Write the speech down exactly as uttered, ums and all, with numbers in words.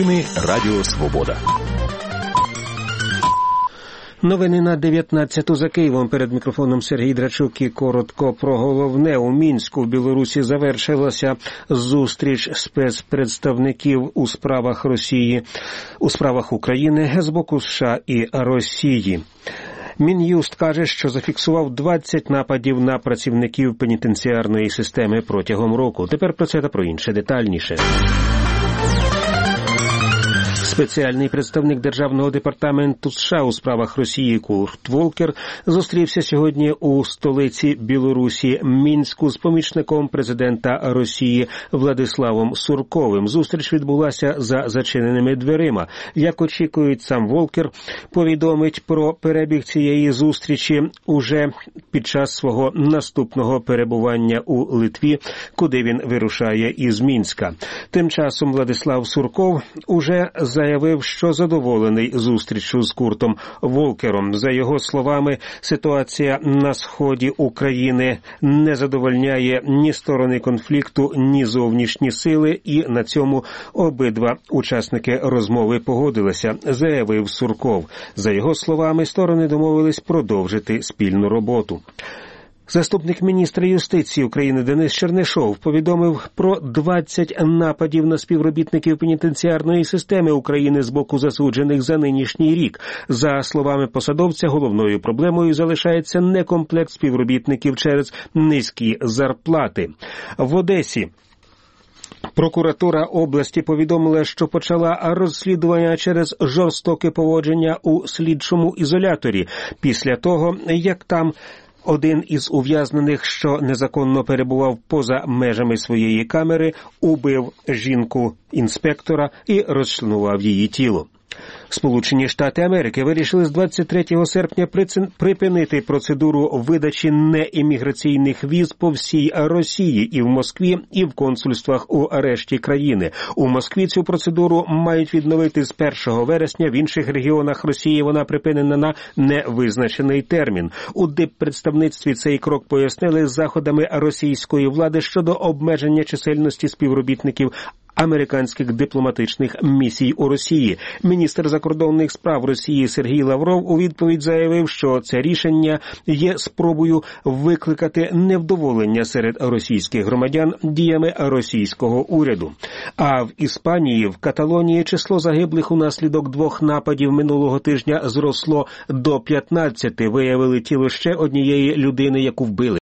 Новини Радіо Свобода. Новини на дев'ятнадцяту за Києвом. Перед мікрофоном Сергій Драчук і коротко про головне. У Мінську в Білорусі завершилася зустріч спецпредставників у справах Росії, у справах України з боку США і Росії. Мін'юст каже, що зафіксував двадцять нападів на працівників пенітенціарної системи протягом року. Тепер про це та про інше детальніше. Спеціальний представник Державного департаменту США у справах Росії Курт Волкер зустрівся сьогодні у столиці Білорусі Мінську з помічником президента Росії Владиславом Сурковим. Зустріч відбулася за зачиненими дверима. Як очікують, сам Волкер повідомить про перебіг цієї зустрічі уже під час свого наступного перебування у Литві, куди він вирушає із Мінська. Тим часом Владислав Сурков уже заявив, що задоволений зустрічю з Куртом Волкером. За його словами, ситуація на сході України не задовольняє ні сторони конфлікту, ні зовнішні сили, і на цьому обидва учасники розмови погодилися, заявив Сурков. За його словами, сторони домовились продовжити спільну роботу. Заступник міністра юстиції України Денис Чернишов повідомив про двадцять нападів на співробітників пенітенціарної системи України з боку засуджених за нинішній рік. За словами посадовця, головною проблемою залишається некомплект співробітників через низькі зарплати. В Одесі прокуратура області повідомила, що почала розслідування через жорстоке поводження у слідчому ізоляторі після того, як там один із ув'язнених, що незаконно перебував поза межами своєї камери, убив жінку-інспектора і розчленував її тіло. Сполучені Штати Америки вирішили з двадцять третього серпня припинити процедуру видачі неімміграційних віз по всій Росії і в Москві, і в консульствах у решті країни. У Москві цю процедуру мають відновити з першого вересня, в інших регіонах Росії вона припинена на невизначений термін. У диппредставництві цей крок пояснили заходами російської влади щодо обмеження чисельності співробітників американських дипломатичних місій у Росії. Міністр закордонних справ Росії Сергій Лавров у відповідь заявив, що це рішення є спробою викликати невдоволення серед російських громадян діями російського уряду. А в Іспанії, в Каталонії, число загиблих унаслідок двох нападів минулого тижня зросло до п'ятнадцяти. Виявили тіло ще однієї людини, яку вбили.